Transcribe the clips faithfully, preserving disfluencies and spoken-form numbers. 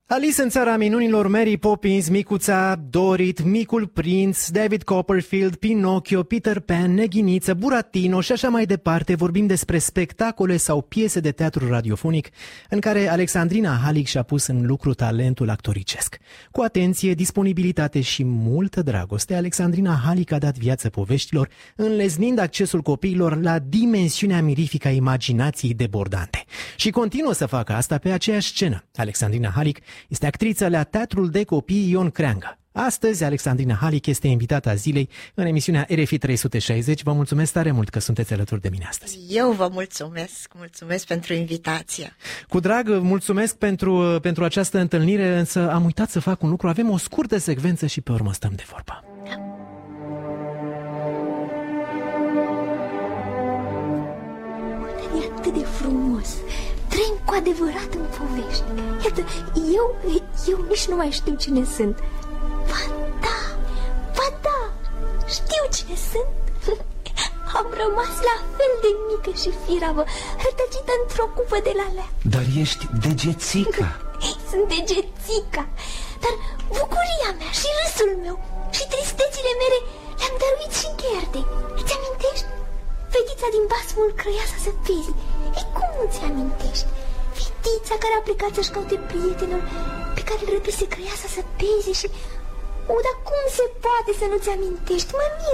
Alice în țara minunilor, Mary Poppins, Micuța, Dorit, Micul Prinț, David Copperfield, Pinocchio, Peter Pan, Neghiniță, Buratino și așa mai departe. Vorbim despre spectacole sau piese de teatru radiofonic în care Alexandrina Halic și-a pus în lucru talentul actoricesc. Cu atenție, disponibilitate și multă dragoste, Alexandrina Halic a dat viață poveștilor, înleznind accesul copiilor la dimensiunea mirifică a imaginației debordante. Și continuă să facă asta pe aceeași scenă. Alexandrina Halic este actriță la Teatrul de Copii Ion Creangă. Astăzi, Alexandrina Halic este invitata zilei în emisiunea R F I trei sute șaizeci. Vă mulțumesc tare mult că sunteți alături de mine astăzi. Eu vă mulțumesc, mulțumesc pentru invitație. Cu drag, mulțumesc pentru, pentru această întâlnire, însă am uitat să fac un lucru. Avem o scurtă secvență și pe urmă stăm de vorbă. Da. E atât de frumos. Trăim cu adevărat în povești. Iată, eu, eu nici nu mai știu cine sunt. Ba da, ba da, știu cine sunt. Am rămas la fel de mică și firavă, rătăcită într-o cupă de lalea. Dar ești degețica. Sunt degețica. Dar bucuria mea și râsul meu și tristețile mele le-am dăruit și Gherde. Îți amintești? Fetița din basmul Crăiasa Săpezii. E, cum nu-ți amintești? Fetița care a plecat să-și caute prietenul pe care îl răpise Crăiasa Săpezii și... O, dar cum se poate să nu-ți amintești? Mă mir.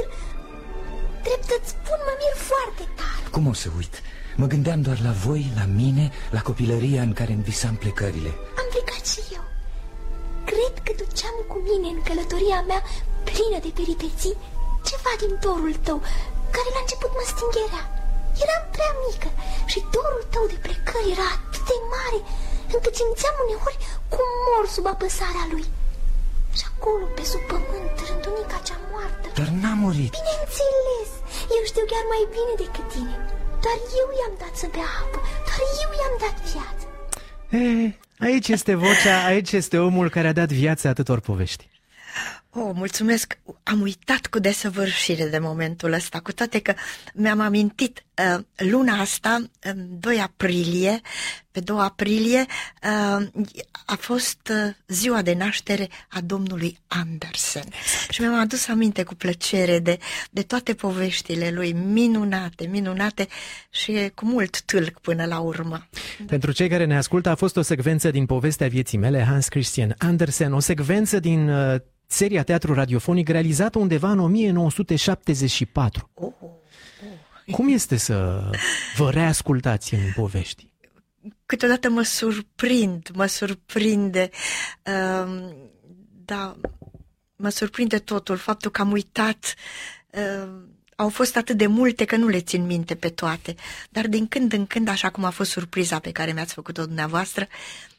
Drept să-ți spun, mă mir foarte tare. Cum o să uit? Mă gândeam doar la voi, la mine, la copilăria în care îmi visam plecările. Am plecat și eu. Cred că duceam cu mine în călătoria mea plină de peripeții ceva din dorul tău, care la început mă stingerea. Eram prea mică și dorul tău de plecări era atât de mare încât simțeam uneori cum mor sub apăsarea lui. Și acolo, pe sub pământ, rândunica cea moartă. Dar n-a murit. Bineînțeles, eu știu chiar mai bine decât tine. Doar eu i-am dat să bea apă, doar eu i-am dat viață. E, aici este vocea, aici este omul care a dat viață atâtor povești. Oh, mulțumesc, am uitat cu desăvârșire de momentul ăsta, cu toate că mi-am amintit uh, luna asta, doi aprilie, pe doi aprilie uh, a fost uh, ziua de naștere a domnului Andersen. Exact. Și mi-am adus aminte cu plăcere de, de toate poveștile lui, minunate, minunate și cu mult tâlc până la urmă. Pentru cei care ne ascultă, a fost o secvență din povestea vieții mele, Hans Christian Andersen, o secvență din... Uh, seria teatru radiofonic realizată undeva în o mie nouă sute șaptezeci și patru. Oh, oh. Cum este să vă reascultați în povești? Câteodată mă surprind, mă surprinde, uh, da, mă surprinde totul, faptul că am uitat, uh, au fost atât de multe că nu le țin minte pe toate, dar din când în când, așa cum a fost surpriza pe care mi-ați făcut-o dumneavoastră,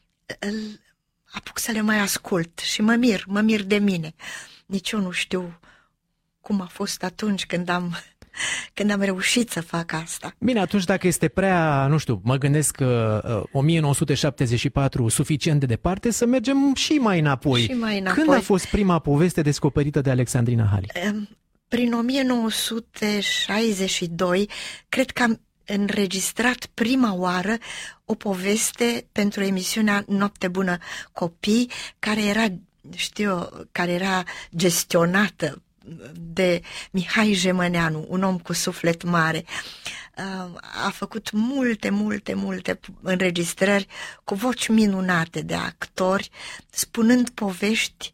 uh, apuc să le mai ascult și mă mir, mă mir de mine. Nici eu nu știu cum a fost atunci când am, când am reușit să fac asta. Bine, atunci dacă este prea, nu știu, mă gândesc că uh, o mie nouă sute șaptezeci și patru suficient de departe, să mergem și mai înapoi. Și mai înapoi. Când a fost prima poveste descoperită de Alexandrina Halic? Prin o mie nouă sute șaizeci și doi, cred că am înregistrat prima oară o poveste pentru emisiunea Noapte Bună Copii, care era, știu eu, care era gestionată de Mihai Jemăneanu, un om cu suflet mare. A făcut multe, multe, multe înregistrări cu voci minunate de actori, spunând povești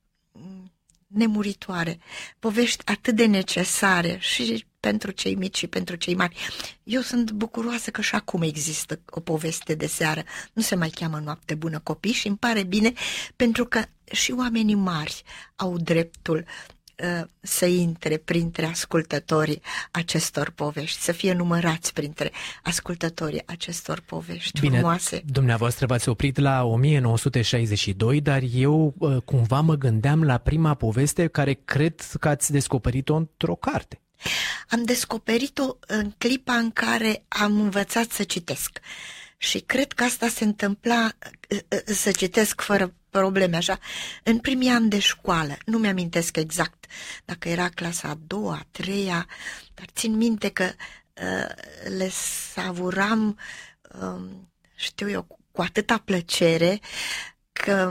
nemuritoare, povești atât de necesare și pentru cei mici și pentru cei mari. Eu sunt bucuroasă că și acum există o poveste de seară. Nu se mai cheamă Noapte Bună Copii și îmi pare bine pentru că și oamenii mari au dreptul uh, să intre printre ascultătorii acestor povești, să fie numărați printre ascultătorii acestor povești Bine, frumoase. Dumneavoastră v-ați oprit la o mie nouă sute șaizeci și doi, dar eu uh, cumva mă gândeam la prima poveste care cred că ați descoperit-o într-o carte. Am descoperit-o în clipa în care am învățat să citesc și cred că asta se întâmpla, să citesc fără probleme, așa, în primii ani de școală. Nu mi-amintesc exact dacă era clasa a doua, a treia, dar țin minte că uh, le savuram, uh, știu eu, cu atâta plăcere că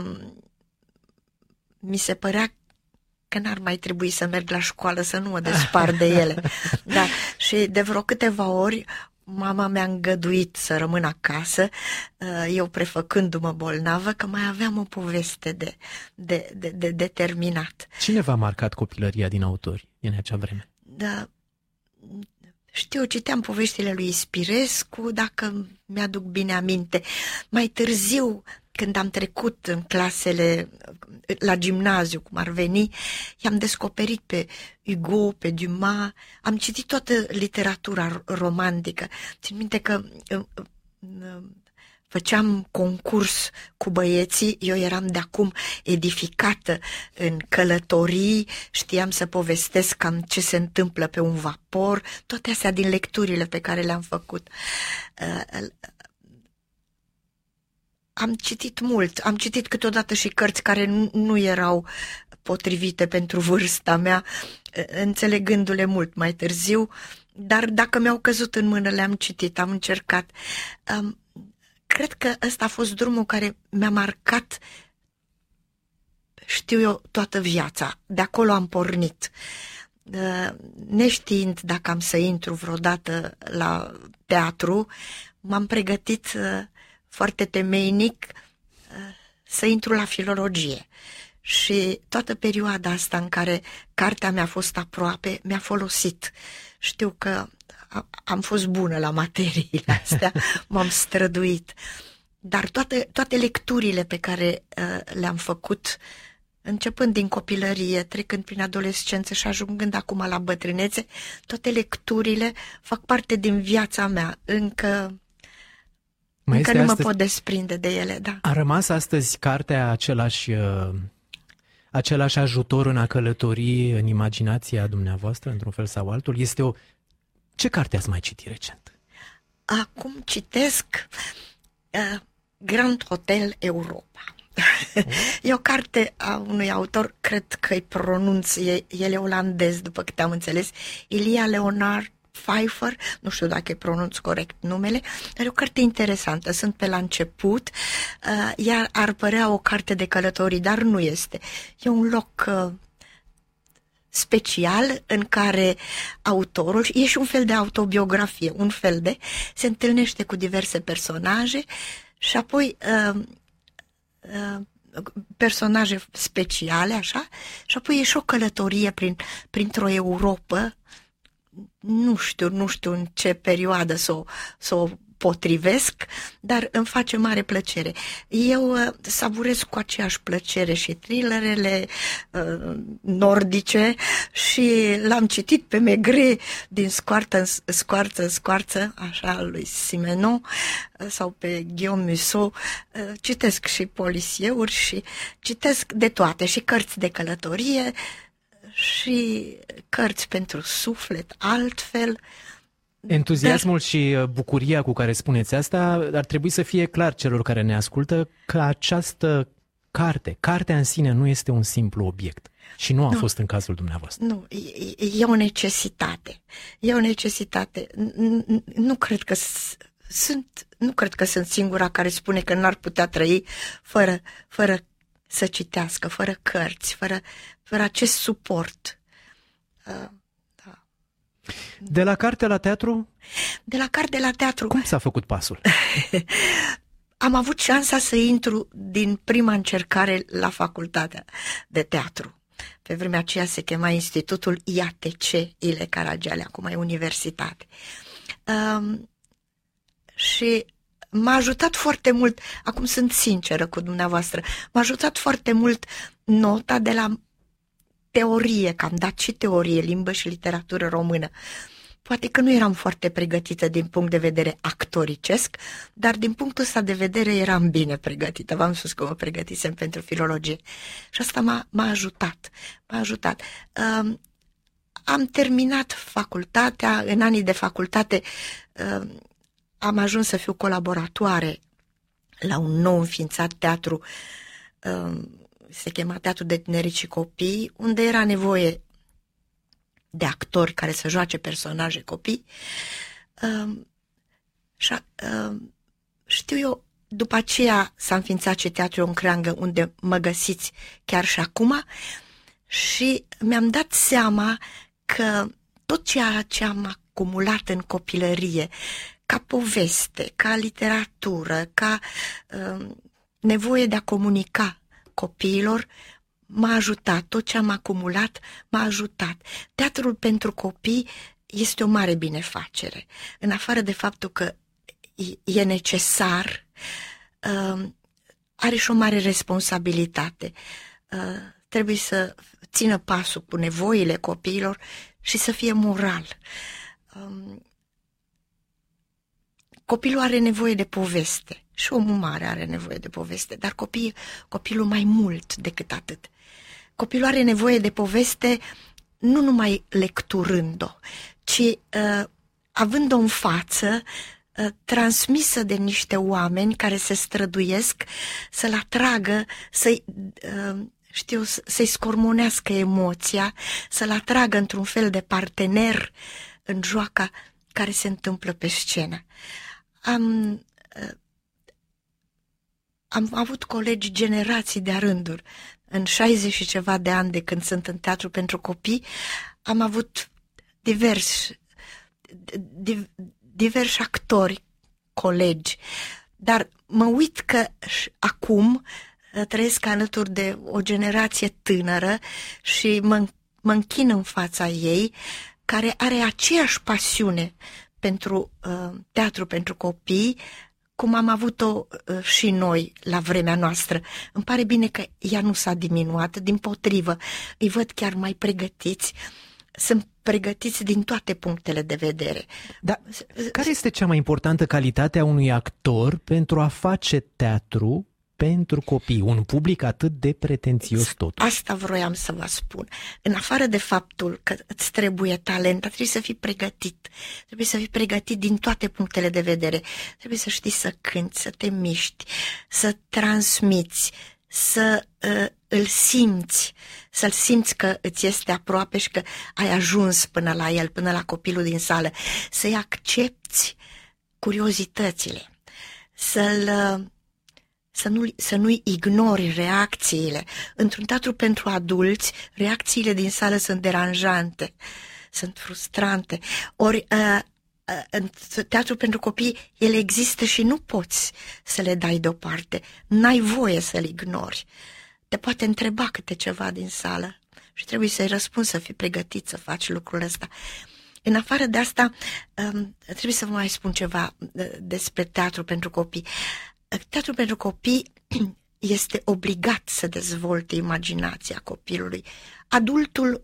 mi se părea că n-ar mai trebui să merg la școală, să nu mă despar de ele. Da. Și de vreo câteva ori mama mi-a îngăduit să rămân acasă, eu prefăcându-mă bolnavă, că mai aveam o poveste de, de, de, de, de terminat. Cine v-a marcat copilăria din autori din acea vreme? Da, știu, citeam poveștile lui Ispirescu, dacă mi-aduc bine aminte. Mai târziu, când am trecut în clasele la gimnaziu, cum ar veni, i-am descoperit pe Hugo, pe Dumas, am citit toată literatura romantică. Țin minte că făceam concurs cu băieții, eu eram de acum edificată în călătorii, știam să povestesc cam ce se întâmplă pe un vapor, toate astea din lecturile pe care le-am făcut. Am citit mult, am citit câteodată și cărți care nu, nu erau potrivite pentru vârsta mea, înțelegându-le mult mai târziu, dar dacă mi-au căzut în mână, le-am citit, am încercat. Um, cred că ăsta a fost drumul care mi-a marcat, știu eu, toată viața. De acolo am pornit. Uh, neștiind dacă am să intru vreodată la teatru, m-am pregătit uh, foarte temeinic să intru la filologie. Și toată perioada asta în care cartea mea a fost aproape, mi-a folosit. Știu că am fost bună la materiile astea, m-am străduit. Dar toate, toate lecturile pe care uh, le-am făcut, începând din copilărie, trecând prin adolescență și ajungând acum la bătrânețe, toate lecturile fac parte din viața mea. Încă... Mai Încă nu astăzi... mă pot desprinde de ele, da. A rămas astăzi cartea același, uh, același ajutor în a călători în imaginația dumneavoastră, într-un fel sau altul? Este o... Ce carte ați mai citit recent? Acum citesc uh, Grand Hotel Europa. Oh. E o carte a unui autor, cred că îi pronunț, e, el e olandez, după câte am înțeles, Ilia Leonard Pfeiffer, nu știu dacă îi pronunț corect numele, dar e o carte interesantă, sunt pe la început, uh, iar ar părea o carte de călătorii, dar nu este. E un loc uh, special în care autorul, e și un fel de autobiografie, un fel de, se întâlnește cu diverse personaje și apoi uh, uh, personaje speciale, așa, și apoi e și o călătorie prin, printr-o Europă. Nu știu, nu știu în ce perioadă să o, să o potrivesc, dar îmi face mare plăcere. Eu uh, savurez cu aceeași plăcere și thrillerele uh, nordice și l-am citit pe Maigret din scoarță în scoarță, în scoarță, așa, lui Simenon, uh, sau pe Guillaume Musso. Uh, citesc și polisieuri și citesc de toate, și cărți de călătorie, și cărți pentru suflet, altfel. Entuziasmul dar... și bucuria cu care spuneți asta ar trebui să fie clar celor care ne ascultă că această carte, cartea în sine nu este un simplu obiect și nu a nu, fost în cazul dumneavoastră. Nu, e, e o necesitate. E o necesitate. Nu cred că sunt, nu cred că sunt singura care spune că n-ar putea trăi fără, fără să citească, fără cărți, fără, fără acest suport. Uh, da. De la carte la teatru? De la carte la teatru. Cum s-a făcut pasul? Am avut șansa să intru din prima încercare la facultatea de teatru. Pe vremea aceea se chema Institutul I A T C, Ile Caragiale, acum e universitate. Um, și m-a ajutat foarte mult, acum sunt sinceră cu dumneavoastră, m-a ajutat foarte mult nota de la teorie, că am dat și teorie, limbă și literatură română. Poate că nu eram foarte pregătită din punct de vedere actoricesc, dar din punctul ăsta de vedere eram bine pregătită. V-am spus că mă pregătisem pentru filologie. Și asta m-a, m-a ajutat. M-a ajutat. Um, am terminat facultatea, în anii de facultate um, am ajuns să fiu colaboratoare la un nou înființat teatru, um, se chema Teatru de Tineret și Copii, unde era nevoie de actori care să joace personaje copii. Uh, și, uh, știu eu, după aceea s-a înființat și Teatrul în Creangă, unde mă găsiți chiar și acum, și mi-am dat seama că tot ceea ce am acumulat în copilărie, ca poveste, ca literatură, ca uh, nevoie de a comunica copiilor, m-a ajutat. Tot ce am acumulat m-a ajutat. Teatrul pentru copii este o mare binefacere. În afară de faptul că e necesar, uh, are și o mare responsabilitate. Uh, trebuie să țină pasul cu nevoile copiilor și să fie moral. Um, copilul are nevoie de poveste și omul mare are nevoie de poveste, dar copii, copilul mai mult decât atât. Copilul are nevoie de poveste nu numai lecturând-o, ci uh, având-o în față, uh, transmisă de niște oameni care se străduiesc să-l atragă, să-i, uh, știu, să-i scormonească emoția, să-l atragă într-un fel de partener în joaca care se întâmplă pe scenă. Am, uh, am avut colegi generații de-a rânduri. În șaizeci și ceva de ani de când sunt în Teatru pentru Copii, am avut diversi, diversi actori, colegi, dar mă uit că acum trăiesc alături de o generație tânără și mă, mă închin în fața ei, care are aceeași pasiune pentru uh, Teatru pentru Copii, cum am avut-o uh, și noi la vremea noastră. Îmi pare bine că ea nu s-a diminuat, dimpotrivă, îi văd chiar mai pregătiți, sunt pregătiți din toate punctele de vedere. Dar care este cea mai importantă calitate a unui actor pentru a face teatru pentru copii, un public atât de pretențios totuși? Asta vroiam să vă spun. În afară de faptul că îți trebuie talent, trebuie să fii pregătit. Trebuie să fii pregătit din toate punctele de vedere. Trebuie să știi să cânti, să te miști, să transmiți, să uh, îl simți, să-l simți că îți este aproape și că ai ajuns până la el, până la copilul din sală. Să-i accepti curiozitățile, să-l... Uh, Să nu, să nu-i ignori reacțiile. Într-un teatru pentru adulți, reacțiile din sală sunt deranjante, sunt frustrante. Ori uh, uh, în teatru pentru copii, ele există și nu poți să le dai deoparte. N-ai voie să-l ignori. Te poate întreba câte ceva din sală și trebuie să-i răspunzi, să fii pregătit să faci lucrul ăsta. În afară de asta, um, trebuie să vă mai spun ceva despre teatru pentru copii. Teatrul pentru copii este obligat să dezvolte imaginația copilului. Adultul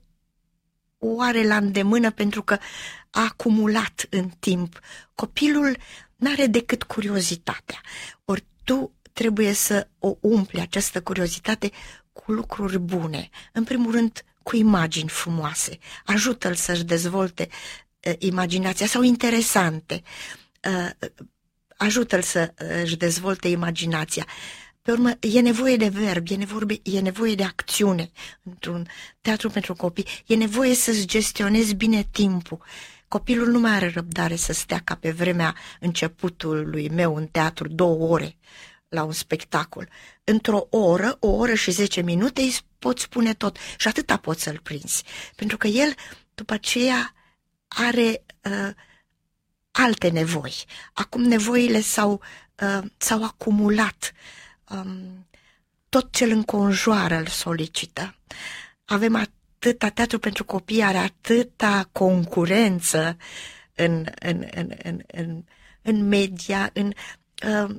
o are la îndemână pentru că a acumulat în timp. Copilul n-are decât curiozitatea. Ori tu trebuie să o umpli, această curiozitate, cu lucruri bune. În primul rând, cu imagini frumoase. Ajută-l să-și dezvolte uh, imaginația sau interesante. Uh, ajută-l să își dezvolte imaginația. Pe urmă, e nevoie de verb, e nevoie, e nevoie de acțiune într-un teatru pentru copii, e nevoie să-ți gestionezi bine timpul. Copilul nu mai are răbdare să stea ca pe vremea începutului meu în teatru, două ore la un spectacol. Într-o oră, o oră și zece minute îi poți spune tot și atâta poți să-l prinzi. Pentru că el, după aceea, are... Uh, alte nevoi. Acum nevoile s-au, uh, s-au acumulat. Um, tot ce îl înconjoară îl solicită. Avem atâta, teatru pentru copii are atâta concurență în, în, în, în, în, în media, în, uh,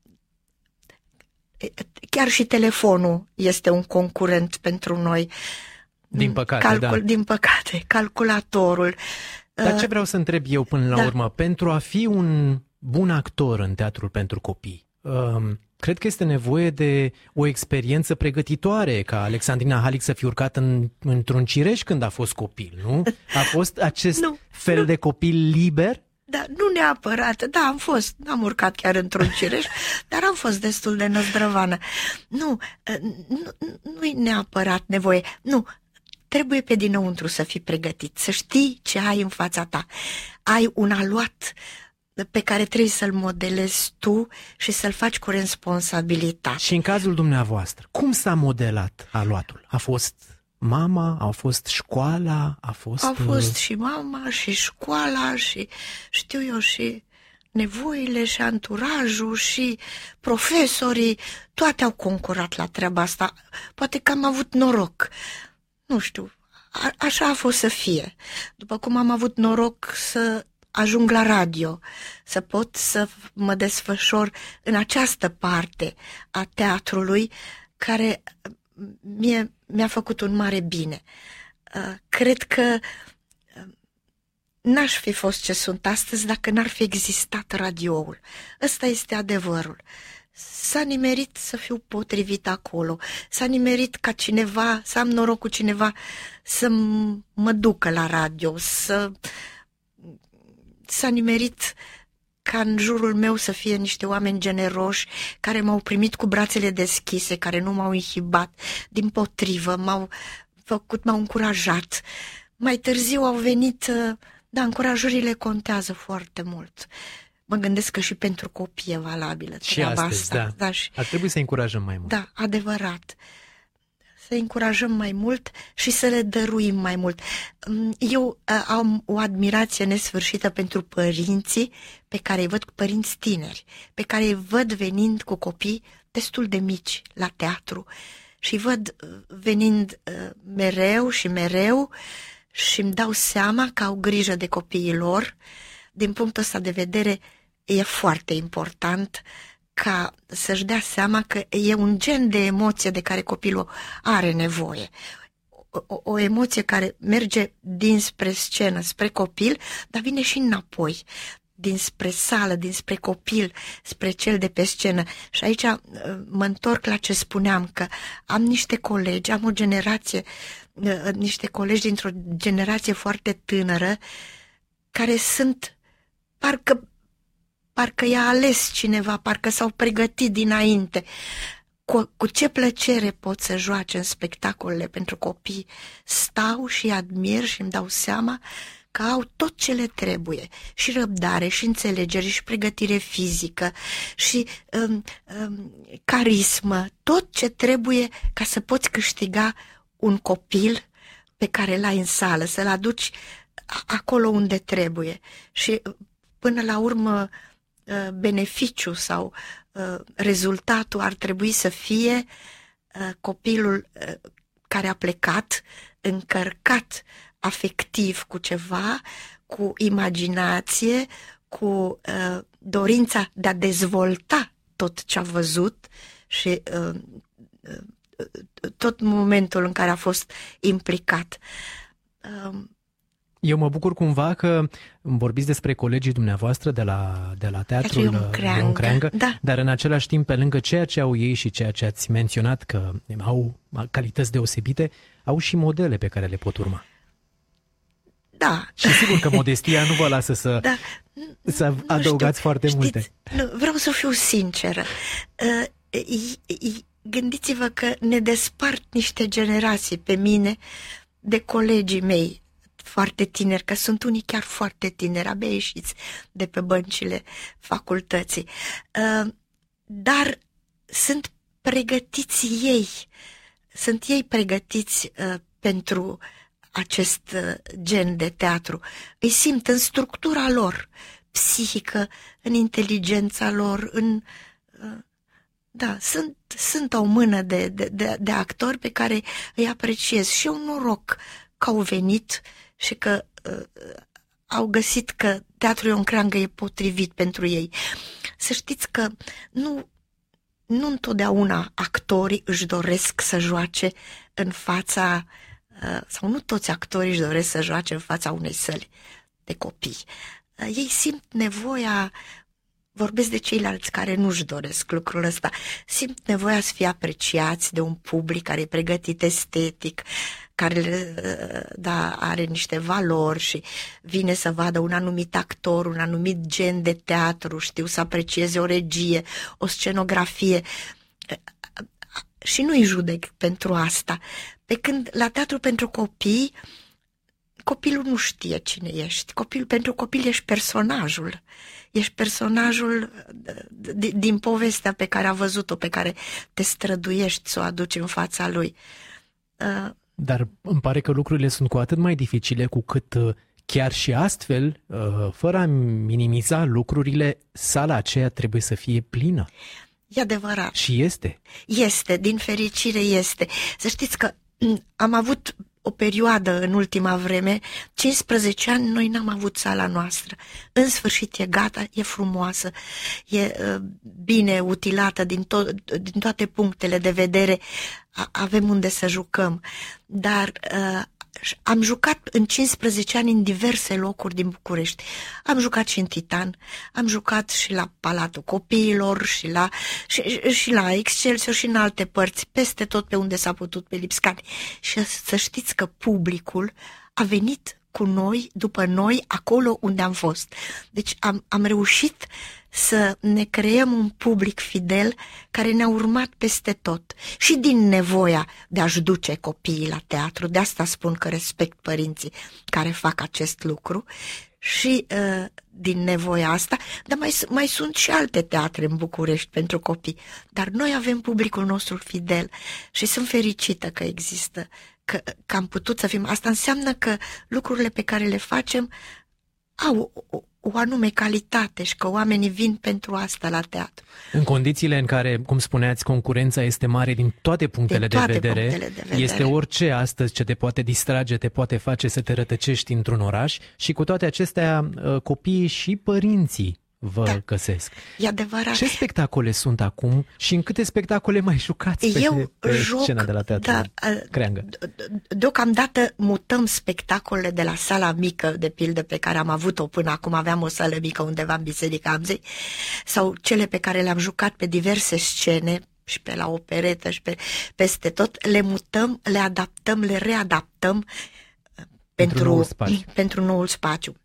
chiar și telefonul este un concurent pentru noi. Din păcate, Calcul, da. Din păcate, calculatorul. Dar ce vreau să întreb eu până la da. urmă? Pentru a fi un bun actor în teatrul pentru copii, um, cred că este nevoie de o experiență pregătitoare, ca Alexandrina Halic să fi urcat în, într-un cireș când a fost copil, nu? A fost acest nu, fel nu. de copil liber? Da, nu neapărat. Da, am fost. N-am urcat chiar într-un cireș, dar am fost destul de năzdrăvană. Nu, nu, nu-i neapărat nevoie. Nu, trebuie pe dinăuntru să fii pregătit, să știi ce ai în fața ta. Ai un aluat pe care trebuie să-l modelezi tu și să-l faci cu responsabilitate. Și în cazul dumneavoastră, cum s-a modelat aluatul? A fost mama, a fost școala, a fost... A fost și mama, și școala, și știu eu, și nevoile, și anturajul, și profesorii, toate au concurat la treaba asta. Poate că am avut noroc, nu știu, a, așa a fost să fie. După cum am avut noroc să ajung la radio, să pot să mă desfășor în această parte a teatrului care mie mi-a făcut un mare bine. Cred că n-aș fi fost ce sunt astăzi dacă n-ar fi existat radioul. Ăsta este adevărul. S-a nimerit să fiu potrivit acolo, s-a nimerit ca cineva, să am noroc cu cineva să mă ducă la radio, să... s-a nimerit ca în jurul meu să fie niște oameni generoși care m-au primit cu brațele deschise, care nu m-au inhibat, dimpotrivă, m-au făcut, m-au încurajat. Mai târziu au venit, da, încurajările contează foarte mult. Mă gândesc că și pentru copii e valabilă și treaba astăzi, asta. da. Da, și... Ar trebui să încurajăm mai mult. Da, adevărat. Să încurajăm mai mult și să le dăruim mai mult. Eu am o admirație nesfârșită pentru părinții pe care îi văd, părinți tineri, pe care îi văd venind cu copii destul de mici la teatru și îi văd venind mereu și mereu și îmi dau seama că au grijă de copiii lor. Din punctul ăsta de vedere e foarte important ca să-și dea seama că e un gen de emoție de care copilul are nevoie. O, o emoție care merge dinspre scenă, spre copil, dar vine și înapoi, dinspre sală, dinspre copil, spre cel de pe scenă. Și aici mă întorc la ce spuneam, că am niște colegi, am o generație, niște colegi dintr-o generație foarte tânără, care sunt, parcă Parcă i-a ales cineva, parcă s-au pregătit dinainte. Cu, cu ce plăcere pot să joace în spectacolele pentru copii. Stau și admir și îmi dau seama că au tot ce le trebuie. Și răbdare, și înțelegere, și pregătire fizică, și um, um, carismă. Tot ce trebuie ca să poți câștiga un copil pe care l-ai în sală, să-l aduci acolo unde trebuie. Și până la urmă beneficiu sau uh, rezultatul ar trebui să fie uh, copilul uh, care a plecat încărcat afectiv cu ceva, cu imaginație, cu uh, dorința de a dezvolta tot ce a văzut și uh, uh, tot momentul în care a fost implicat. Uh, Eu mă bucur cumva că vorbiți despre colegii dumneavoastră de la, de la Teatrul Ion Creangă, da. Dar în același timp, pe lângă ceea ce au ei și ceea ce ați menționat că au calități deosebite, au și modele pe care le pot urma. Da. Și sigur că modestia nu vă lasă să, da. să nu adăugați știu, foarte știți, multe. Nu, vreau să fiu sinceră. Gândiți-vă că ne despart niște generații pe mine de colegii mei foarte tineri, că sunt unii chiar foarte tineri, abia ieșiți de pe băncile facultății. Dar sunt pregătiți ei, sunt ei pregătiți pentru acest gen de teatru. Îi simt în structura lor psihică, în inteligența lor, în... Da, sunt, sunt o mână de, de, de, de actori pe care îi apreciez și eu noroc că au venit și că uh, au găsit că Teatrul Ion Creangă e potrivit pentru ei. Să știți că nu, nu întotdeauna actorii își doresc să joace în fața, uh, sau nu toți actorii își doresc să joace în fața unei săli de copii. Uh, ei simt nevoia, vorbesc de ceilalți care nu-și doresc lucrul ăsta, simt nevoia să fie apreciați de un public care e pregătit estetic, care da, are niște valori și vine să vadă un anumit actor, un anumit gen de teatru, știu să aprecieze o regie, o scenografie și nu-i judec pentru asta. Pe când la teatru pentru copii, copilul nu știe cine ești. Copil, pentru copil ești personajul. Ești personajul din povestea pe care a văzut-o, pe care te străduiești să o aduci în fața lui. Dar îmi pare că lucrurile sunt cu atât mai dificile cu cât chiar și astfel, fără a minimiza lucrurile, sala aceea trebuie să fie plină. E adevărat. Și este. Este, din fericire este. Să știți că am avut o perioadă în ultima vreme, cincisprezece ani, noi n-am avut sala noastră. În sfârșit e gata, e frumoasă, e uh, bine utilată din, to- din toate punctele de vedere, a- avem unde să jucăm. Dar uh, am jucat în cincisprezece ani în diverse locuri din București. Am jucat și în Titan, am jucat și la Palatul Copiilor, și la, și, și la Excelsior și în alte părți, peste tot pe unde s-a putut, pe Lipscani. Și să știți că publicul a venit cu noi, după noi, acolo unde am fost. Deci am, am reușit să ne creăm un public fidel care ne-a urmat peste tot. Și din nevoia de a-și duce copiii la teatru, de asta spun că respect părinții care fac acest lucru, și uh, din nevoia asta, dar mai, mai sunt și alte teatre în București pentru copii. Dar noi avem publicul nostru fidel și sunt fericită că există, că, că am putut să fim. Asta înseamnă că lucrurile pe care le facem au o, o anume calitate și că oamenii vin pentru asta la teatru. În condițiile în care, cum spuneați, concurența este mare din toate punctele, din toate de, vedere, punctele de vedere, este orice astăzi ce te poate distrage, te poate face să te rătăcești într-un oraș și cu toate acestea copiii și părinții vă da. găsesc. E adevărat. Ce spectacole sunt acum și în câte spectacole mai jucați pe, Eu pe joc, scena de la Teatrul da, Creangă? Deocamdată mutăm spectacolele de la sala mică, de pildă, pe care am avut-o până acum, aveam o sală mică undeva în Biserica Amzei, sau cele pe care le-am jucat pe diverse scene, și pe la operetă și pe, peste tot, le mutăm, le adaptăm, le readaptăm pentru, pentru, noul, spațiu. pentru noul spațiu.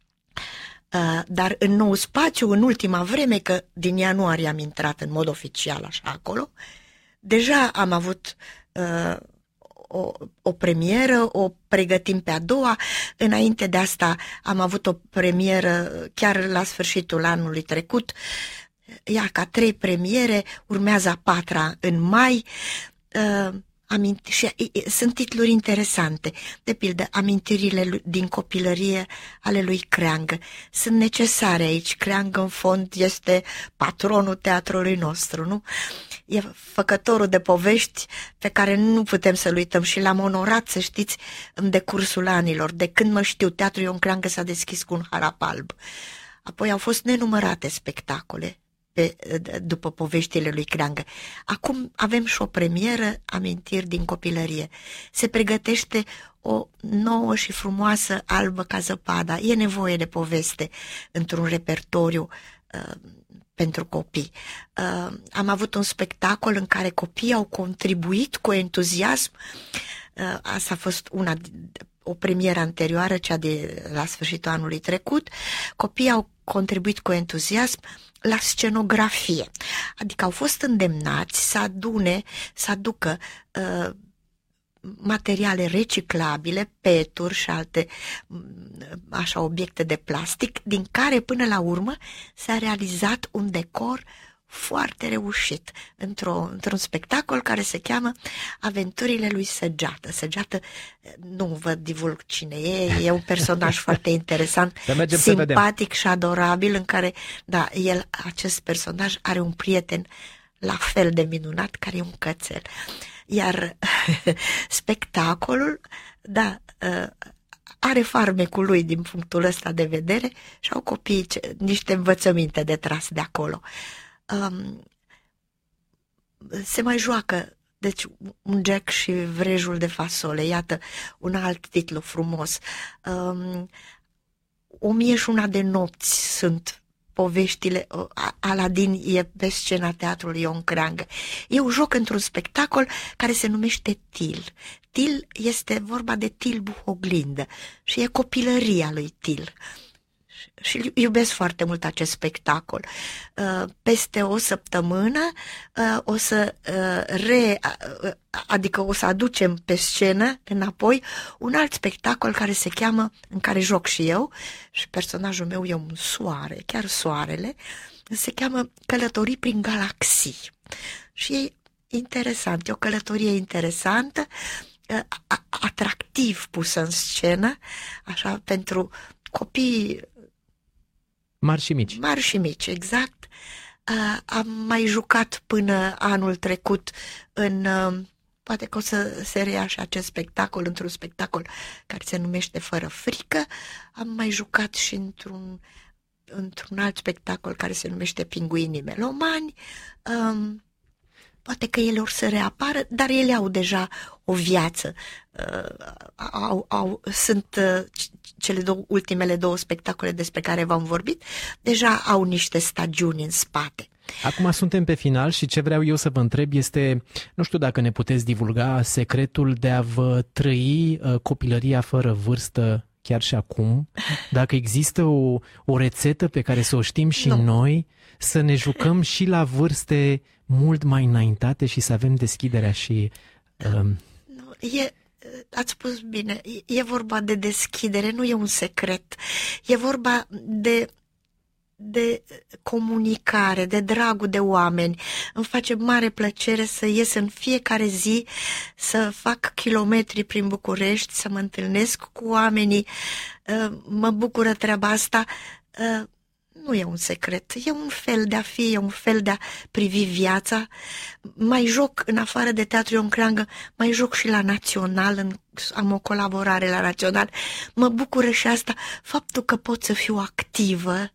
Uh, dar în nou spațiu, în ultima vreme, că din ianuarie am intrat în mod oficial așa acolo, deja am avut uh, o, o premieră, o pregătim pe a doua. Înainte de asta am avut o premieră chiar la sfârșitul anului trecut, iar ca trei premiere, urmează a patra în mai. uh, Amint- și sunt titluri interesante, de pildă amintirile din copilărie ale lui Creangă. Sunt necesare aici. Creangă, în fond, este patronul teatrului nostru, nu? E făcătorul de povești pe care nu putem să-l uităm și l-am onorat, să știți, în decursul anilor. De când mă știu, Teatrul Ion Creangă s-a deschis cu un harap alb. Apoi au fost nenumărate spectacole Pe, după poveștile lui Creangă. Acum avem și o premieră, Amintiri din copilărie. Se pregătește o nouă și frumoasă Albă ca zăpada. E nevoie de poveste într-un repertoriu uh, pentru copii. Uh, am avut un spectacol în care copiii au contribuit cu entuziasm. Uh, asta a fost una o premieră anterioară, cea de la sfârșitul anului trecut. Copiii au contribuit cu entuziasm la scenografie, adică au fost îndemnați să adune, să aducă uh, materiale reciclabile, peturi și alte așa obiecte de plastic, din care până la urmă s-a realizat un decor foarte reușit într-o, într-un spectacol care se cheamă Aventurile lui Săgeată. Săgeată, nu vă divulg cine e, e un personaj foarte interesant, simpatic și adorabil, în care, da, el, acest personaj are un prieten la fel de minunat, care e un cățel. Iar spectacolul, da, are farmecul lui din punctul ăsta de vedere și au copiii niște învățăminte de tras de acolo. Um, se mai joacă, deci, un Jack și vrejul de fasole, iată un alt titlu frumos. Um, o mie și una de nopți sunt poveștile. Aladin e pe scena Teatrului Ion Creangă. Eu joc într-un spectacol care se numește Til. Til este vorba de Til Buhoglindă și e copilăria lui Til. și iubesc foarte mult acest spectacol. Peste o săptămână o să re, adică o să aducem pe scenă înapoi un alt spectacol care se cheamă, în care joc și eu, și personajul meu e un soare, chiar soarele, se cheamă Călătorii prin galaxii. Și e interesant, e o călătorie interesantă, atractiv pusă în scenă, așa, pentru copii mari și mici. Mari și mici, exact. Uh, am mai jucat până anul trecut în... Uh, poate că o să se reia și acest spectacol într-un spectacol care se numește Fără frică. Am mai jucat și într-un, într-un alt spectacol care se numește Pinguinii melomani. Um, Poate că ele or să reapară, dar ele au deja o viață. Uh, au, au, sunt uh, cele două, ultimele două spectacole despre care v-am vorbit, deja au niște stagiuni în spate. Acum suntem pe final și ce vreau eu să vă întreb este, nu știu dacă ne puteți divulga secretul de a vă trăi uh, copilăria fără vârstă chiar și acum, dacă există o, o rețetă pe care să o știm și nu. Noi, să ne jucăm și la vârste mult mai înaintate și să avem deschiderea și... Um... Nu, e, ați spus bine, e vorba de deschidere, nu e un secret. E vorba de, de comunicare, de dragul de oameni. Îmi face mare plăcere să ies în fiecare zi, să fac kilometri prin București, să mă întâlnesc cu oamenii. Mă bucură treaba asta. Nu e un secret, e un fel de a fi, e un fel de a privi viața. Mai joc, în afară de Teatru Ion Creangă, mai joc și la Național, în, am o colaborare la Național. Mă bucură și asta, faptul că pot să fiu activă,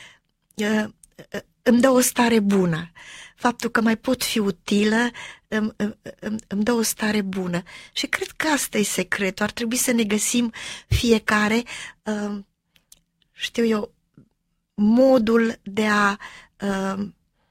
îmi dă o stare bună. Faptul că mai pot fi utilă îmi, îmi, îmi dă o stare bună. Și cred că asta e secretul, ar trebui să ne găsim fiecare, știu eu, modul de a uh,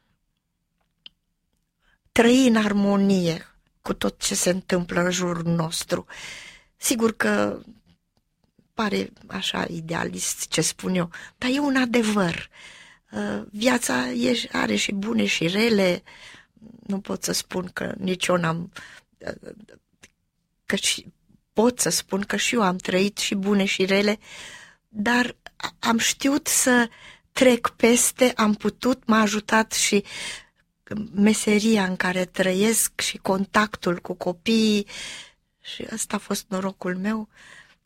trăi în armonie cu tot ce se întâmplă în jurul nostru. Sigur că pare așa idealist ce spun eu, dar e un adevăr. Uh, viața e, are și bune și rele. Nu pot să spun că nici eu n-am... Uh, că și, pot să spun că și eu am trăit și bune și rele, dar am știut să trec peste, am putut, m-a ajutat și meseria în care trăiesc și contactul cu copiii și ăsta a fost norocul meu